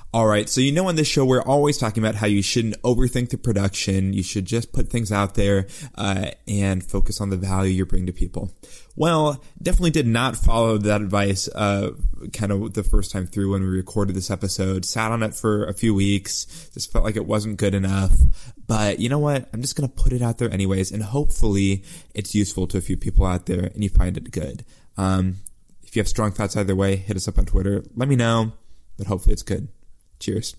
All right, so on this show, we're always talking about how you shouldn't overthink the production. You should just put things out there and focus on the value you're bringing to people. Well, definitely did not follow that advice kind of the first time through when we recorded this episode. Sat on it for a few weeks. Just felt like it wasn't good enough. But you know what? I'm just going to put it out there anyways, and hopefully it's useful to a few people out there and you find it good. If you have strong thoughts either way, hit us up on Twitter. Let me know, but hopefully it's good. Cheers.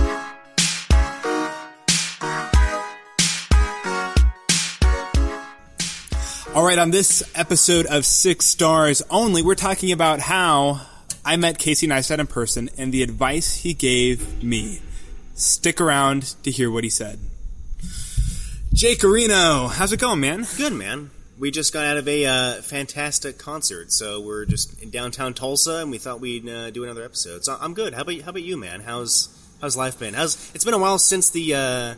All right, on this episode of 6 Stars Only, we're talking about how I met Casey Neistat in person and the advice he gave me. Stick around to hear what he said. Jake Areno, how's it going, man? Good, man. We just got out of a fantastic concert, so we're just in downtown Tulsa, and we thought we'd do another episode. So I'm good. How about you, man? How's life been? It's been a while since the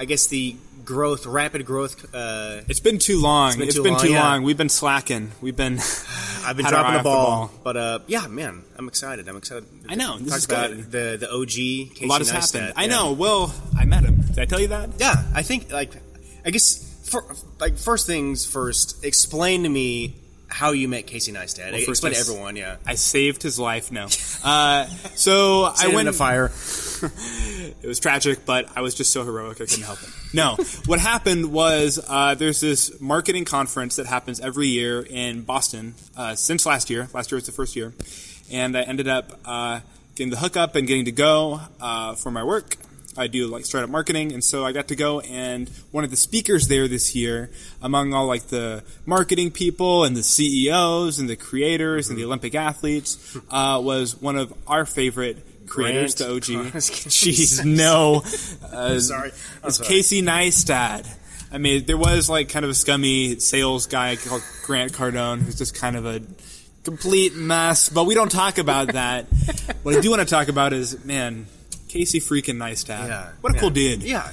rapid growth. It's been too long. It's been too long. Yeah. We've been slacking. I've been dropping the ball, but yeah, man, I'm excited. I know. This is about good. The OG. Casey a lot has Neistat. happened. I know. Well, I met him. Did I tell you that? Yeah, I think I guess. First things first, explain to me how you met Casey Neistat. Well, explain to everyone, yeah. I saved his life, no. So I went... in a fire. It was tragic, but I was just so heroic I couldn't help it. No. What happened was there's this marketing conference that happens every year in Boston since last year. Last year was the first year. And I ended up getting the hookup and getting to go for my work. I do startup marketing, and so I got to go, and one of the speakers there this year, among all the marketing people and the CEOs and the creators and the Olympic athletes, was one of our favorite creators, the OG. Jeez, no. Sorry. It's Casey Neistat. I mean, there was kind of a scummy sales guy called Grant Cardone, who's just kind of a complete mess, but we don't talk about that. What I do want to talk about is, man, Casey freaking Neistat. Yeah, what a cool dude. Yeah,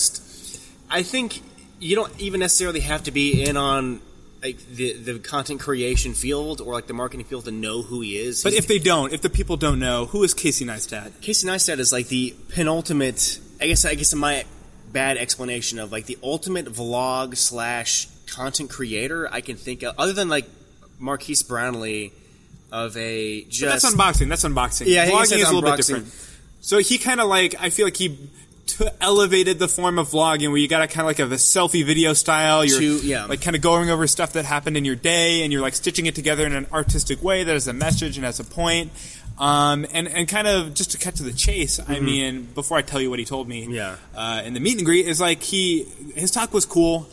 I think you don't even necessarily have to be in on the content creation field or the marketing field to know who he is. But if the people don't know, who is Casey Neistat? Casey Neistat is the penultimate, I guess my bad explanation of the ultimate vlog / content creator I can think of, other than Marquise Brownlee of a just... But that's unboxing. Yeah, vlogging is a little bit unboxing. different. So he kind of I feel like he elevated the form of vlogging where you got a kind of a selfie video style. You're kind of going over stuff that happened in your day and you're stitching it together in an artistic way that has a message and has a point. And kind of just to cut to the chase, I mean, before I tell you what he told me, in the meet and greet is his talk was cool.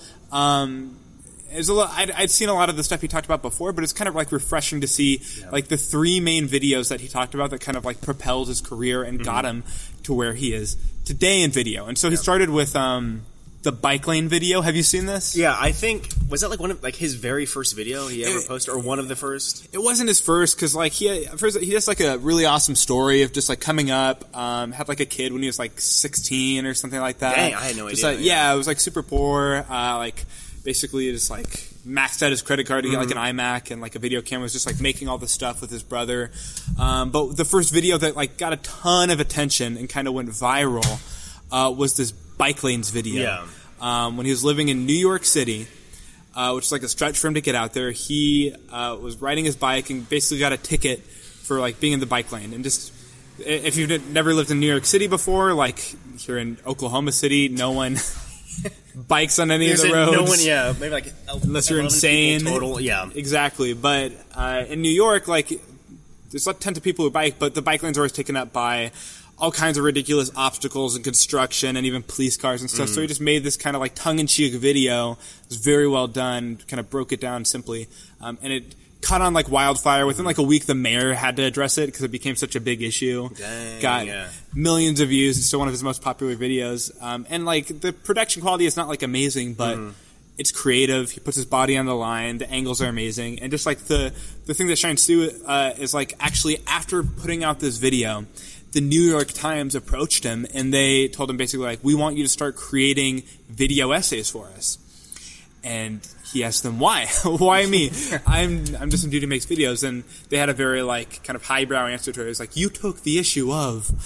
I'd seen a lot of the stuff he talked about before, but it's kind of refreshing to see the 3 main videos that he talked about that kind of propelled his career and got him to where he is today in video. And so he started with the bike lane video. Have you seen this? Yeah, I think was that one of his very first video he ever posted, or one of the first? It wasn't his first because he has a really awesome story of just coming up. Had a kid when he was 16 or something like that. Dang, I had no idea. It was super poor. Basically just maxed out his credit card to get an iMac and a video camera, was just making all this stuff with his brother. But the first video that got a ton of attention and kind of went viral was this bike lanes video. Yeah. When he was living in New York City, which is a stretch for him to get out there, he was riding his bike and basically got a ticket for being in the bike lane. And just if you've never lived in New York City before, here in Oklahoma City, no one bikes on any of the roads. No one, maybe unless you're insane. Total, yeah, exactly. But in New York, there's tons of people who bike, but the bike lanes are always taken up by all kinds of ridiculous obstacles and construction and even police cars and stuff. So he just made this kind of tongue-in-cheek video. It was very well done. Kind of broke it down simply, and it caught on wildfire. Within a week, the mayor had to address it because it became such a big issue. Dang, got millions of views. It's still one of his most popular videos. And the production quality is not amazing, but it's creative. He puts his body on the line. The angles are amazing. And just the thing that shines through is actually after putting out this video, the New York Times approached him and they told him basically we want you to start creating video essays for us. And he asked them, why? Why me? I'm just some dude who makes videos. And they had a very kind of highbrow answer to it. It was you took the issue of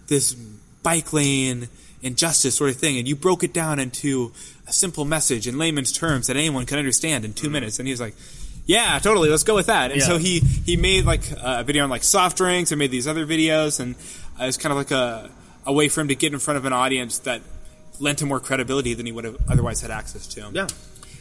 this bike lane injustice sort of thing, and you broke it down into a simple message in layman's terms that anyone can understand in 2 minutes. And he was like, yeah, totally, let's go with that. And so he made like a video on like soft drinks and made these other videos, and it was kind of like a way for him to get in front of an audience that lent him more credibility than he would have otherwise had access to. Yeah.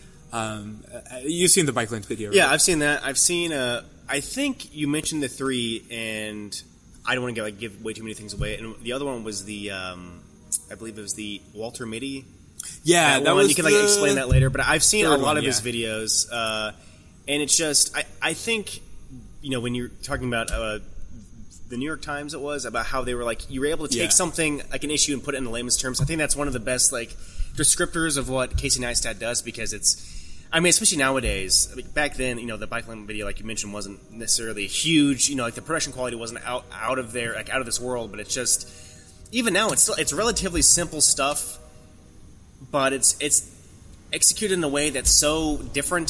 You've seen the bike lanes video, right? Yeah, I've seen that. I've seen, I think you mentioned the 3, and I don't want to give way too many things away. And the other one was the, I believe it was the Walter Mitty. Yeah, that was you can explain that later. But I've seen a lot of his videos, and it's just, I think, when you're talking about the New York Times, it was about how they were like, you were able to take something like an issue and put it in layman's terms. I think that's one of the best descriptors of what Casey Neistat does, because it's, especially nowadays. Back then, the bike lane video, like you mentioned, wasn't necessarily huge. The production quality wasn't out of there, out of this world. But it's just, even now, it's relatively simple stuff, but it's executed in a way that's so different.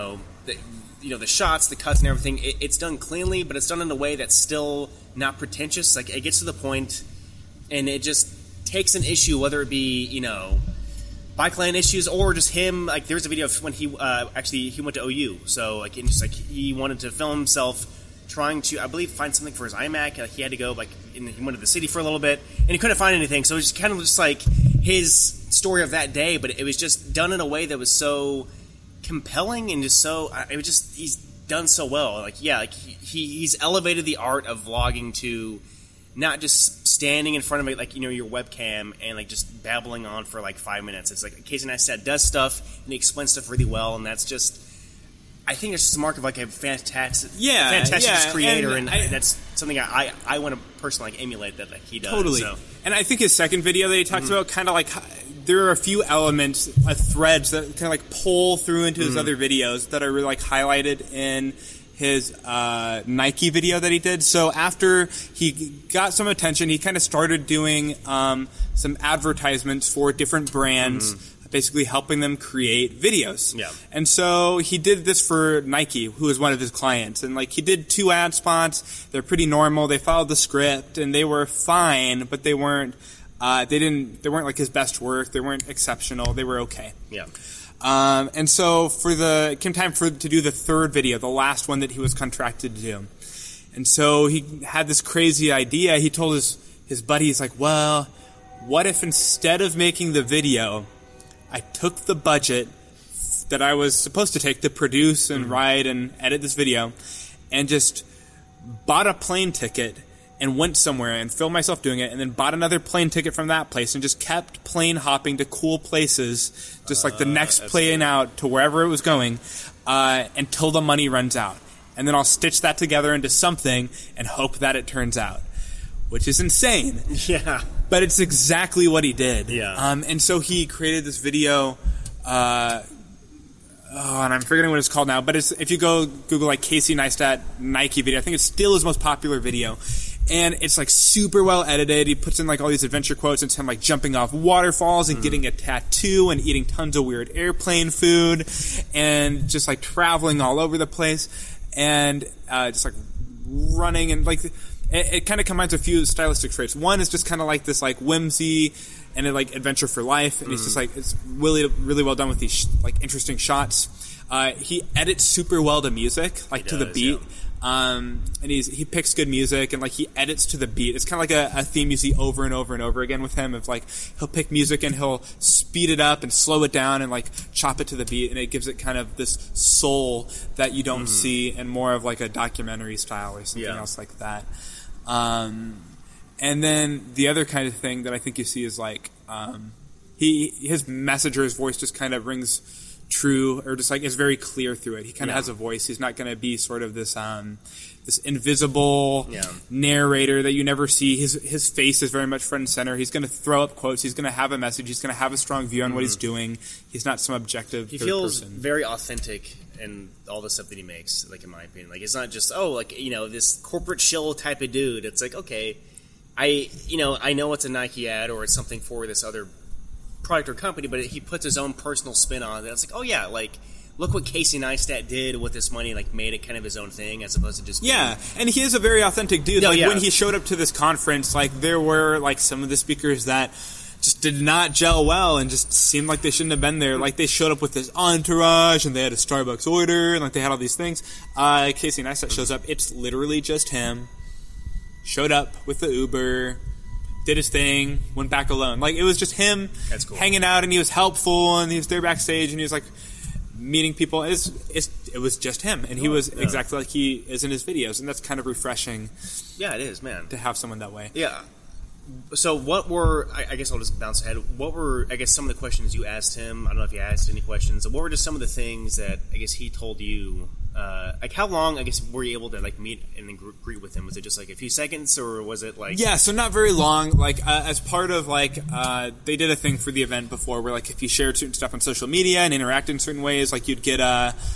The shots, the cuts, and everything. It's done cleanly, but it's done in a way that's still not pretentious. Like, it gets to the point, and it just takes an issue, whether it be bike lane issues or just him. Like, there's a video of when he went to OU, so he wanted to film himself trying to, I believe, find something for his iMac. He had to go he went to the city for a little bit, and he couldn't find anything. So it was just kind of just like his story of that day, but it was just done in a way that was so compelling and just so he's done so well. He's elevated the art of vlogging to not just standing in front of your webcam and just babbling on for 5 minutes. It's like Casey Neistat does stuff and he explains stuff really well, and that's just, I think it's just a mark of a fantastic creator, and that's something I want to personally emulate that he does. Totally. So. And I think his second video that he talks about, kind of there are a few elements, threads that kind of pull through into his other videos that are really highlighted in his Nike video that he did. So after he got some attention, he kind of started doing some advertisements for different brands, basically helping them create videos. Yeah. And so he did this for Nike, who was one of his clients. And he did 2 ad spots. They're pretty normal. They followed the script and they were fine, but they weren't his best work. They weren't exceptional. They were okay. Yeah. And so it came time to do the third video, the last one that he was contracted to do. And so he had this crazy idea. He told his buddy, he's like, well, what if instead of making the video, I took the budget that I was supposed to take to produce and write and edit this video and just bought a plane ticket and went somewhere and filmed myself doing it, and then bought another plane ticket from that place and just kept plane hopping to cool places, just the next plane out to wherever it was going, until the money runs out. And then I'll stitch that together into something and hope that it turns out. Which is insane. Yeah. But it's exactly what he did. Yeah. And so he created this video, and I'm forgetting what it's called now, but if you go Google Casey Neistat Nike video, I think it's still his most popular video. And it's super well edited. He puts in all these adventure quotes. It's him jumping off waterfalls and getting a tattoo and eating tons of weird airplane food and just traveling all over the place and just running and it kind of combines a few stylistic traits. One is just kind of this whimsy and adventure for life, and it's just it's really really well done with these interesting shots. He edits super well to music, to the beat. Yeah. And he picks good music and he edits to the beat. It's kind of a theme you see over and over and over again with him. Of he'll pick music and he'll speed it up and slow it down and chop it to the beat, and it gives it kind of this soul that you don't see in more of a documentary style or something else like that. And then the other kind of thing that I think you see is his message or his voice just kind of rings true, or just is very clear through it. He kind of has a voice. He's not going to be sort of this this invisible narrator that you never see. His face is very much front and center. He's going to throw up quotes. He's going to have a message. He's going to have a strong view on what he's doing. He's not some objective He third feels person. very authentic in all the stuff that he makes, in my opinion. It's not just, this corporate shill type of dude. It's okay, I know it's a Nike ad or it's something for this other product or company, but he puts his own personal spin on it. It's look what Casey Neistat did with this money, like made it kind of his own thing as opposed to just and he is a very authentic dude. No, when he showed up to this conference, like there were like some of the speakers that just did not gel well and just seemed like they shouldn't have been there. Like they showed up with this entourage and they had a Starbucks order and like they had all these things. Casey Neistat shows up. It's literally just him. Showed up with the Uber, did his thing, went back alone. Like it was just him hanging out, and he was helpful, and he was there backstage, and he was like meeting people. It was just him, and he was exactly like he is in his videos, and that's kind of refreshing. Yeah, it is, man, to have someone that way. Yeah. So what were, I guess I'll just bounce ahead, what were, I guess, some of the questions you asked him? I don't know if you asked any questions. What were just some of the things that, I guess, he told you? Like, how long, I guess, were you able to, like, meet and then greet with him? Was it just, like, a few seconds, or was it, like... Yeah, so not very long. Like, as part of, like, they did a thing for the event before where, like, if you shared certain stuff on social media and interact in certain ways, like, you'd get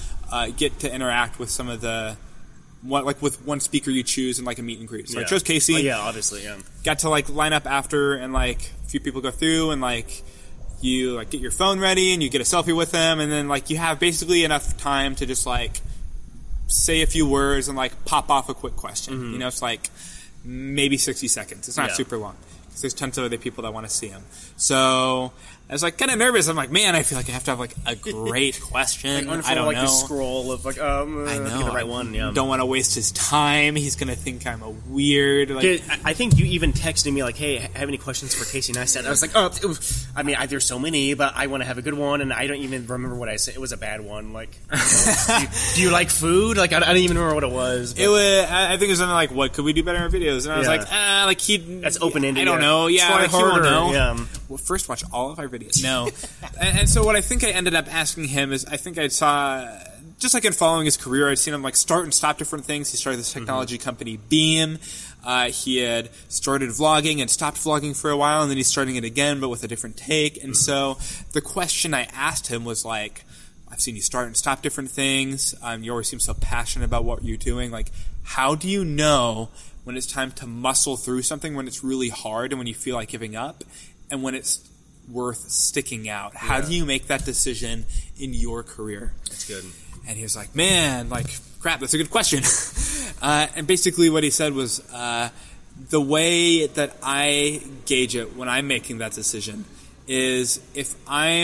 to interact with some of the... with one speaker you choose in like a meet and greet. So I chose Casey. Oh, yeah, obviously, yeah. Got to like line up after, and like a few people go through, and like you like get your phone ready and you get a selfie with them, and then like you have basically enough time to just like say a few words and like pop off a quick question. Mm-hmm. You know, it's like maybe 60 seconds. It's not super long because there's tons of other people that want to see him. So I was like kind of nervous. I'm like, man, I feel like I have to have like a great question. Like, I don't like know. The scroll of like, I know. Get the right one. Yeah. Don't want to waste his time. He's gonna think I'm a weird. Like, I think you even texted me like, "Hey, have any questions for Casey Neistat?" I was like, I mean, there's so many, but I want to have a good one, and I don't even remember what I said. It was a bad one. Like, do you like food? Like, I don't even remember what it was. It was. I think it was something like, "What could we do better in our videos?" And I was like, that's open ended. I don't know. Yeah, like, he won't know. Yeah. Well, first watch all of our videos. No. and so what I think I ended up asking him is, I think I saw, just like in following his career, I'd seen him like start and stop different things. He started this technology company, Beam. He had started vlogging and stopped vlogging for a while, and then he's starting it again, but with a different take. And so the question I asked him was like, I've seen you start and stop different things. You always seem so passionate about what you're doing. Like, how do you know when it's time to muscle through something, when it's really hard and when you feel like giving up, and when it's worth sticking out? How do you make that decision in your career? That's good. And he was like, man, like, crap, that's a good question. And basically what he said was, the way that I gauge it when I'm making that decision is if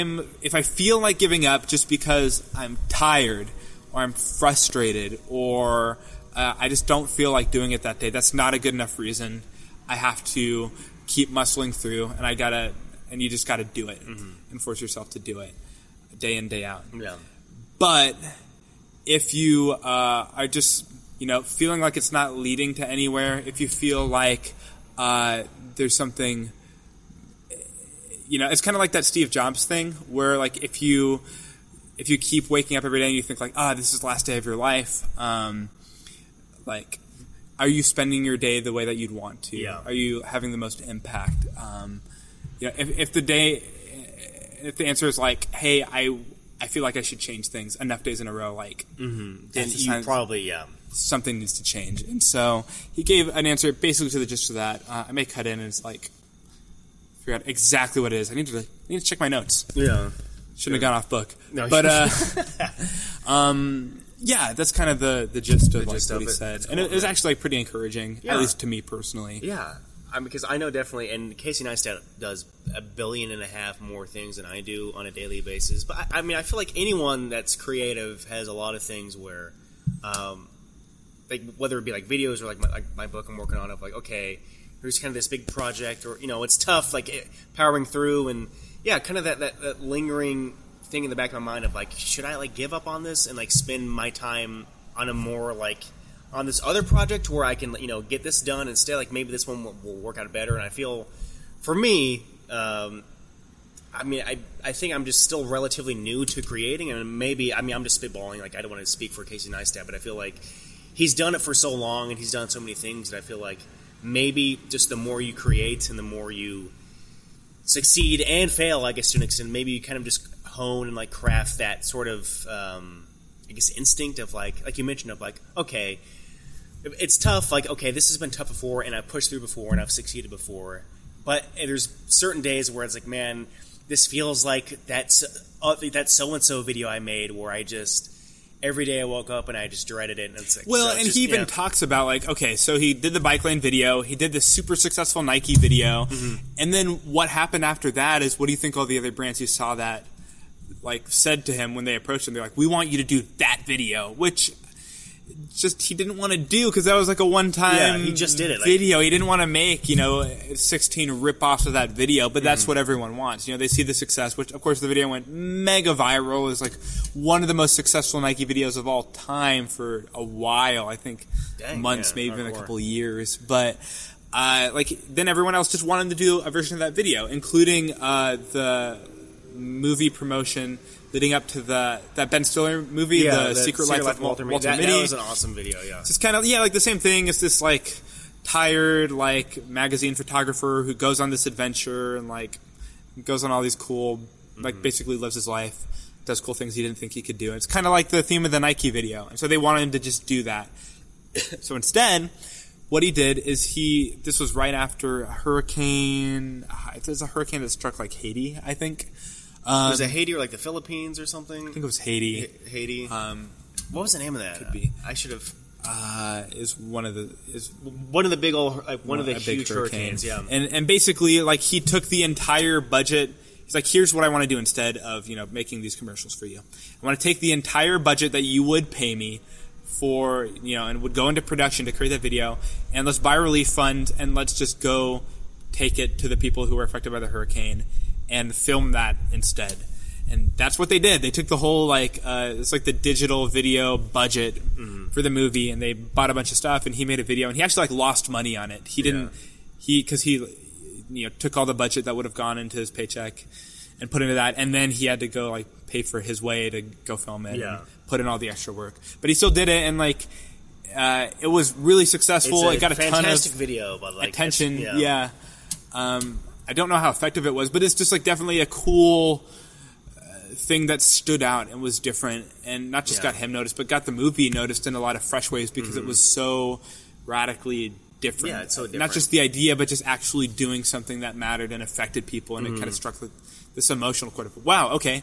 I feel like giving up just because I'm tired or I'm frustrated or I just don't feel like doing it that day, that's not a good enough reason. I have to keep muscling through, and you just got to do it and force yourself to do it day in, day out. Yeah. But if you are just, feeling like it's not leading to anywhere, if you feel like there's something, it's kind of like that Steve Jobs thing where like if you keep waking up every day and you think like, this is the last day of your life, like, are you spending your day the way that you'd want to? Yeah. Are you having the most impact? If the answer is like, hey, I feel like I should change things enough days in a row, like, then you probably, something needs to change. And so he gave an answer basically to the gist of that. I may cut in and it's like, figure out exactly what it is. I need to check my notes. Yeah. Shouldn't have gone off book. No, but, yeah, that's kind of the gist of what he said. Cool, and it was actually like pretty encouraging, at least to me personally. Yeah. Because I know definitely, and Casey Neistat does 1.5 billion more things than I do on a daily basis. But I mean, I feel like anyone that's creative has a lot of things where, like whether it be like videos or like my book I'm working on, of like, okay, here's kind of this big project, or it's tough, like powering through, and kind of that lingering thing in the back of my mind of like, should I like give up on this and like spend my time on a more like on this other project where I can get this done instead, like maybe this one will work out better. And I feel for me, I mean, I think I'm just still relatively new to creating, and maybe, I mean, I'm just spitballing, like I don't want to speak for Casey Neistat, but I feel like he's done it for so long and he's done so many things that I feel like maybe just the more you create and the more you succeed and fail, I guess to an extent, maybe you kind of just hone and like craft that sort of I guess instinct of like you mentioned, of like, okay, it's tough, like, okay, this has been tough before and I've pushed through before and I've succeeded before, but there's certain days where it's like, man, this feels like that so-and-so video I made where I just, every day I woke up and I just dreaded it. And it's like, well, and he even talks about, like, okay, so he did the bike lane video, he did the super successful Nike video, and then what happened after that is, what do you think all the other brands who saw that, like, said to him when they approached him? They're like, we want you to do that video, which just he didn't want to do because that was like a one-time he just did it, video. He didn't want to make, 16 rip-offs of that video, but that's what everyone wants. They see the success, which, of course, the video went mega viral. It was like one of the most successful Nike videos of all time for a while. I think months, maybe even a couple of years. But then everyone else just wanted to do a version of that video, including the movie promotion leading up to that Ben Stiller movie, the Secret Life of Walter Mitty. That was an awesome video, yeah. It's just kind of, like the same thing. It's this, like, tired, like, magazine photographer who goes on this adventure and, like, goes on all these cool, like, basically lives his life, does cool things he didn't think he could do. And it's kind of like the theme of the Nike video. And so they wanted him to just do that. So instead, what he did is this was right after a hurricane. There's a hurricane that struck, like, Haiti, I think. Was it Haiti or like the Philippines or something? I think it was Haiti. Haiti. What was the name of that? Could be. I should have. Is one of the big old one of the huge hurricanes. Yeah. And basically, like, he took the entire budget. He's like, here's what I want to do instead of making these commercials for you. I want to take the entire budget that you would pay me for and would go into production to create that video, and let's buy a relief fund and let's just go take it to the people who were affected by the hurricane and film that instead. And that's what they did. They took the whole, it's like the digital video budget for the movie, and they bought a bunch of stuff, and he made a video, and he actually, lost money on it. He didn't, because he took all the budget that would have gone into his paycheck and put into that, and then he had to go, pay for his way to go film it and put in all the extra work. But he still did it, and, it was really successful. It got a ton of fantastic video, but attention. I don't know how effective it was, but it's just definitely a cool thing that stood out and was different, and not just got him noticed, but got the movie noticed in a lot of fresh ways because it was so radically different. Yeah, it's so different. Not just the idea, but just actually doing something that mattered and affected people, and it kind of struck this emotional chord of, wow, okay,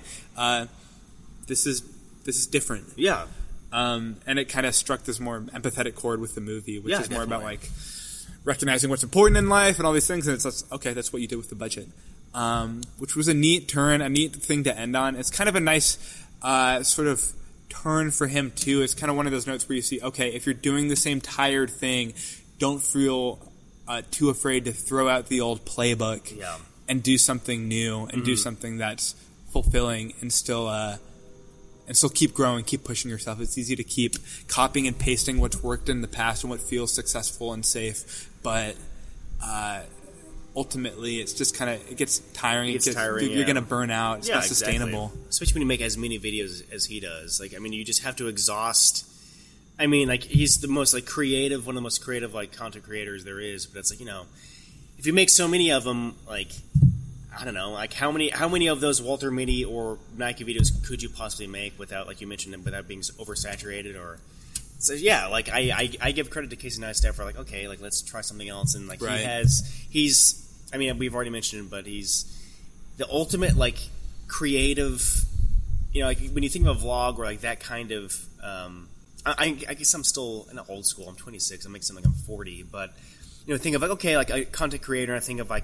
this is different. Yeah. And it kind of struck this more empathetic chord with the movie, which is more definitely. about recognizing what's important in life and all these things, and it's okay, that's what you did with the budget. Which was a neat turn, a neat thing to end on. It's kind of a nice sort of turn for him, too. It's kind of one of those notes where you see, okay, if you're doing the same tired thing, don't feel too afraid to throw out the old playbook and do something new and do something that's fulfilling and still keep growing, keep pushing yourself. It's easy to keep copying and pasting what's worked in the past and what feels successful and safe, but ultimately it's just kind of, it gets tiring. You're going to burn out. It's not sustainable. Exactly. Especially when you make as many videos as he does. You just have to exhaust. He's the most creative, one of the most creative content creators there is. But it's if you make so many of them, I don't know, how many of those Walter Mitty or Nike videos could you possibly make without, like you mentioned, without being oversaturated? Or so I give credit to Casey Neistat for okay, let's try something else, and we've already mentioned him, but he's the ultimate creative. When you think of a vlog or that kind of, I guess I'm still in the old school. I'm 26. I'm making something like I'm 40, but think of a content creator. I think of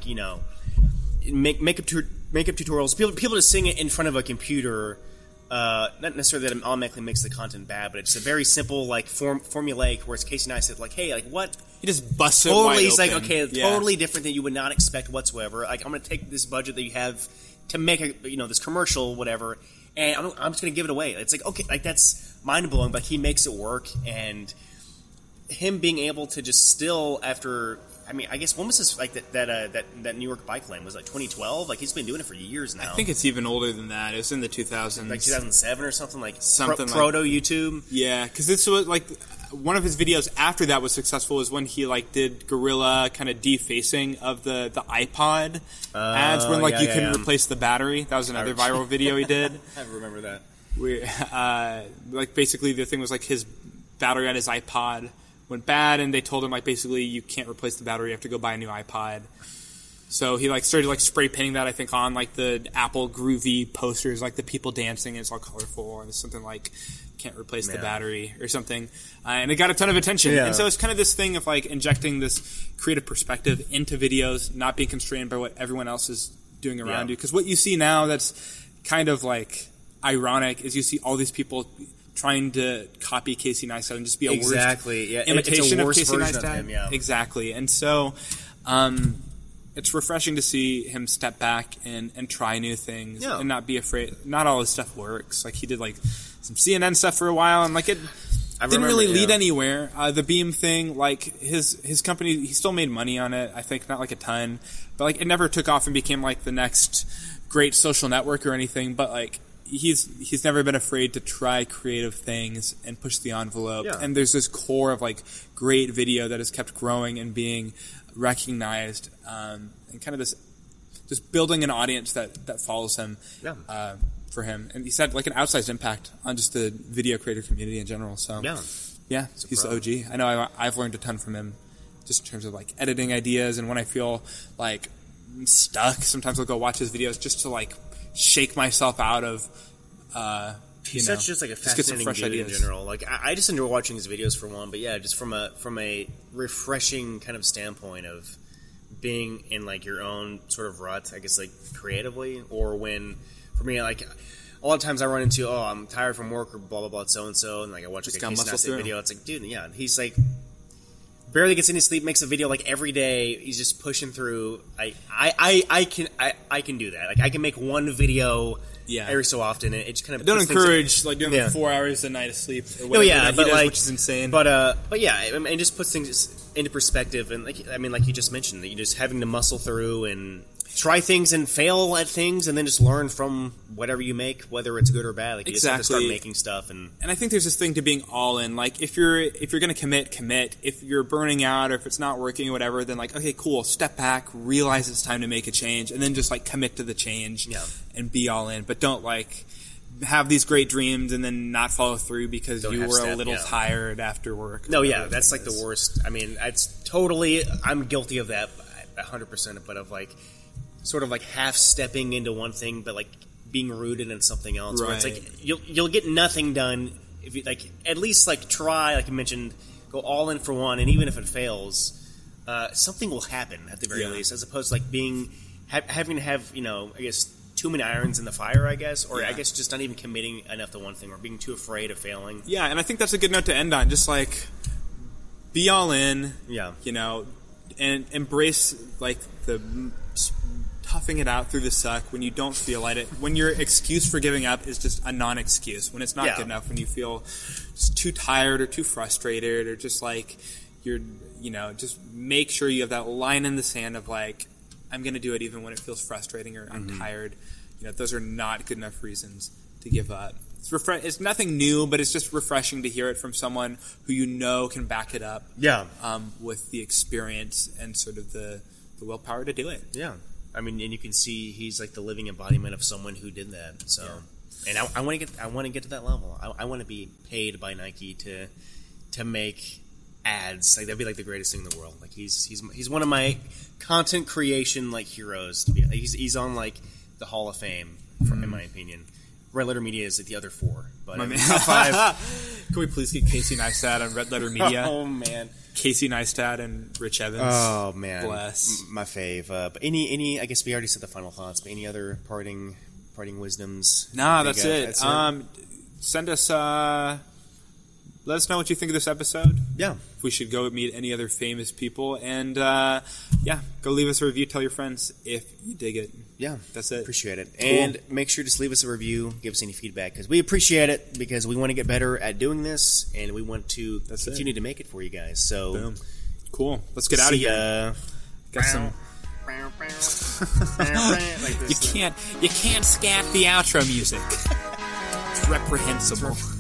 makeup tutorials. People just sing it in front of a computer. Not necessarily that it automatically makes the content bad, but it's a very simple formulaic. Whereas Casey Neistat what he just busts it totally. He's like totally different than you would not expect whatsoever. I'm going to take this budget that you have to make this commercial, whatever, and I'm just going to give it away. It's that's mind blowing, but he makes it work, and him being able to just still after. I guess when was this that New York bike lane was 2012? He's been doing it for years now. I think it's even older than that. It was in the 2000s, 2007 or something proto YouTube. Yeah, because this was one of his videos after that was successful was when he did guerrilla kind of defacing of the iPod ads when you couldn't replace the battery. That was another viral video he did. I remember that. Basically the thing was his battery on his iPod went bad, and they told him basically you can't replace the battery, you have to go buy a new iPod. So he like started like spray painting that, I think, on like the Apple Groovy posters, like the people dancing, and it's all colorful, and it's something like can't replace the battery or something, and it got a ton of attention. And so it's kind of this thing of like injecting this creative perspective into videos, not being constrained by what everyone else is doing around you. Because what you see now that's kind of like ironic is you see all these people trying to copy Casey Neistat and just be a worse imitation of Casey Neistat. Exactly. And so it's refreshing to see him step back and try new things and not be afraid. Not all his stuff works. Like he did like some CNN stuff for a while, and like it didn't really lead anywhere. The Beam thing, like his company, he still made money on it. I think not like a ton, but like it never took off and became like the next great social network or anything. But like he's never been afraid to try creative things and push the envelope. And there's this core of like great video that has kept growing and being recognized, and kind of this just building an audience that follows him. For him, and he's had like an outsized impact on just the video creator community in general. So he's the OG. I know I've learned a ton from him, just in terms of like editing ideas. And when I feel like stuck, sometimes I'll go watch his videos just to like shake myself out of. He's such just like a fascinating dude ideas. In general. Like I just enjoy watching his videos for one, but just from a refreshing kind of standpoint of being in like your own sort of rut, I guess, like creatively, or when. For me, like, a lot of times I run into, I'm tired from work or blah, blah, blah, so-and-so, and like I watch like a Casey Neistat video. It's like, dude, he's like, barely gets any sleep, makes a video like every day. He's just pushing through. I can do that. Like, I can make one video every so often, and it just kind of don't encourage like doing like 4 hours a night of sleep or whatever but does, like, which is insane. But it just puts things into perspective, and like you just mentioned, that you're just having to muscle through and try things and fail at things, and then just learn from whatever you make, whether it's good or bad. Like you just have to start making stuff, and I think there's this thing to being all in. Like if you're going to commit. If you're burning out, or if it's not working, or whatever, then like okay, cool. Step back, realize it's time to make a change, and then just like commit to the change and be all in. But don't like have these great dreams and then not follow through because you were a little tired after work. No, that's like the worst. I mean, I'm guilty of that 100%. But of like. Sort of like half stepping into one thing, but like being rooted in something else. Right. Where it's like you'll get nothing done if you like at least like try, like you mentioned, go all in for one, and even if it fails, something will happen at the very least. As opposed to like having to have I guess too many irons in the fire, I guess, or I guess just not even committing enough to one thing, or being too afraid of failing. Yeah, and I think that's a good note to end on. Just like be all in. And embrace like the. Toughing it out through the suck when you don't feel like it, when your excuse for giving up is just a non-excuse, when it's not good enough, when you feel just too tired or too frustrated, or just like you're, just make sure you have that line in the sand of like, I'm going to do it even when it feels frustrating, or I'm tired. Those are not good enough reasons to give up. It's nothing new, but it's just refreshing to hear it from someone who can back it up. With the experience and sort of the willpower to do it. Yeah. I mean, and you can see he's like the living embodiment of someone who did that. So, and I want to get to that level. I want to be paid by Nike to make ads. Like that'd be like the greatest thing in the world. Like he's one of my content creation like heroes. To be, he's on like the Hall of Fame in my opinion. Red Letter Media is at the other four, but top five. Can we please get Casey Neistat on Red Letter Media? Oh man. Casey Neistat and Rich Evans. Oh man, bless my fave. But any, I guess we already said the final thoughts. But any other parting wisdoms? Nah, that's it. Send us. Let us know what you think of this episode. Yeah, if we should go meet any other famous people, and go leave us a review. Tell your friends if you dig it. Yeah, that's it. Appreciate it, and make sure to leave us a review. Give us any feedback because we appreciate it because we want to get better at doing this, and we want to continue to make it for you guys. So, boom, cool. Let's get out of here. Got some. You can't scat the outro music. It's reprehensible.